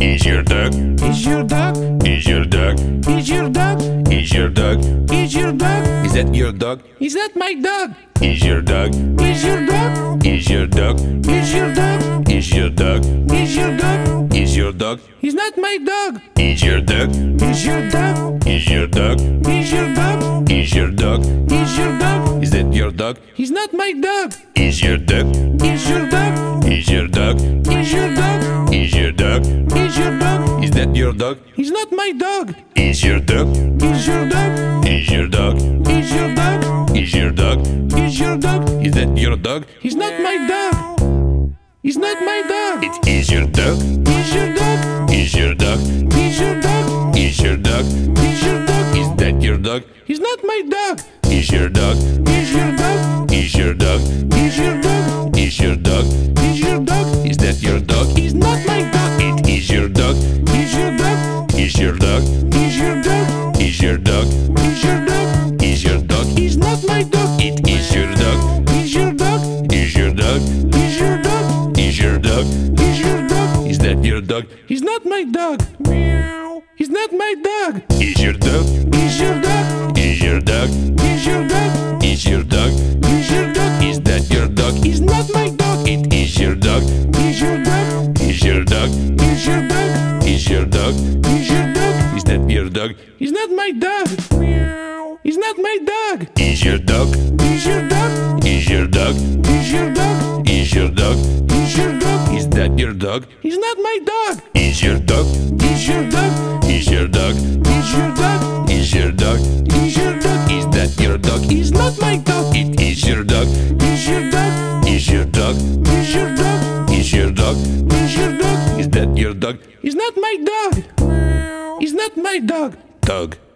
Is your dog? Is your dog? Is your dog? Is your dog? Is your dog? Is your dog? Is that your dog? Is that my dog? Is your dog? Is your dog? Is your dog? Is your dog? Is your dog? Is your dog? Is your dog? He's not my dog. Is your dog? Is your dog? Is your dog? Is your dog? Is your dog? Is your dog? Is that your dog? He's not my dog. Is your dog? Is your dog? Is your dog? Is your dog? Is your dog? Is your dog? Is that your dog? He's not my dog. Is your dog? Is your dog? Is your dog? Is your dog? Is your dog? Is your dog? Is that your dog? He's not my dog. He's not my dog. It is your dog. Is your dog? Is your dog? Is your dog? Is your dog? Is your dog? Is that your dog? He's not my dog. Is your dog? Is your dog? Is your dog? Is your dog? Is your dog? Is your dog? Is that your dog? He's not my dog. It is your dog. Is your dog? Is your dog? Is your dog? Is your dog? Is your dog? Is your dog? He's not my dog. It is your dog. Is your dog? Is your dog? Is your dog? Is your dog? Is your dog? Is that your dog? He's not my dog. Meow. He's not my dog. Is your dog? Is your dog? Is your dog? Is your dog? Is your dog? Is your dog? Is that your dog? He's not my dog. It is your dog. Is your dog? Is your dog? Is your dog? Is your dog? Is your dog? Is that your dog? He's not my dog. Meow. He's not my dog. Is your dog? Is your dog? Is your dog? Is your dog? Is your dog? Is your dog? Is that your dog? He's not my dog. Is your dog? Is your dog? Is your dog? Is your dog? Is your dog? Is your dog? Is that your dog? He's not my dog. It is your dog. Is your dog? Is your dog? Is your dog? Is your dog? Is your dog? Is that your dog? He's not my dog. He's not my dog. Dog.